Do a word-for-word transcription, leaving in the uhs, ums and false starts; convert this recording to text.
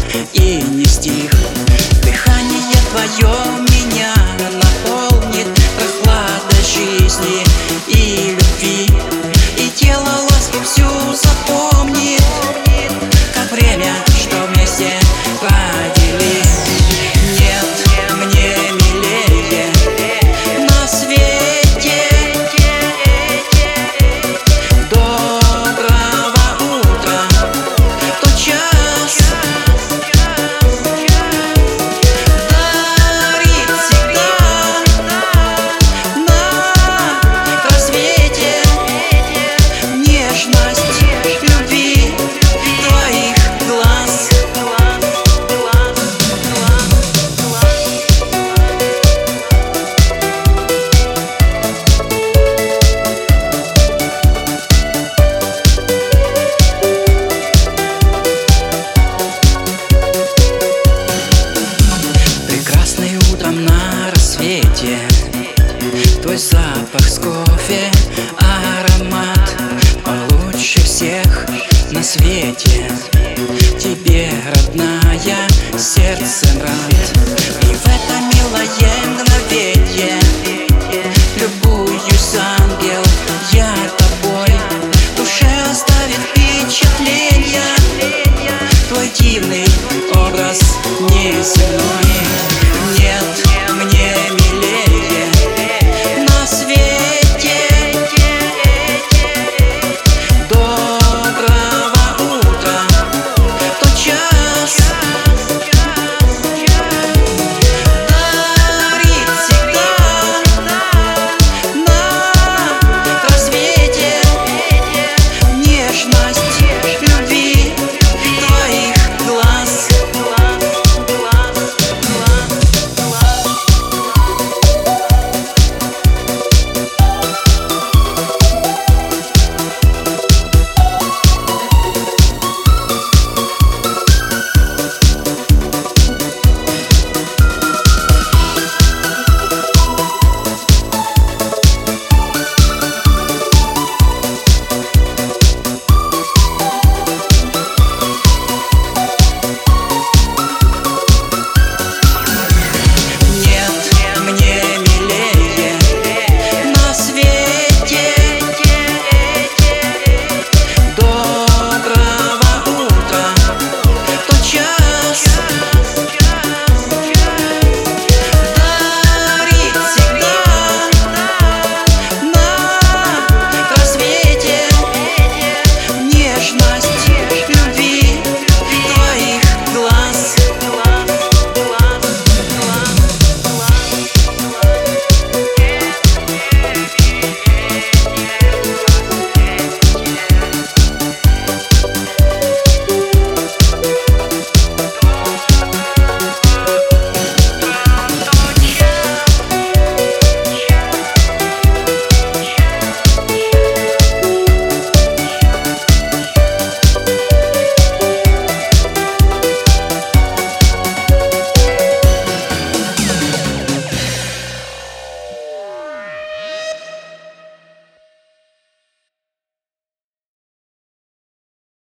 и не стих. Дыхание твое меня наполнит прохладой жизни и любви, и тело ласки всю запомнит, как время, что вместе провели. Нет мне милее на свете. Доброго утра, тот час дарит всегда на рассвете нежность любви твоих глаз. Прекрасный утром на рассвете твой запах с кофе, аромат лучше всех на свете. Тебе, родная, сердцем рад, и в это милое мгновенье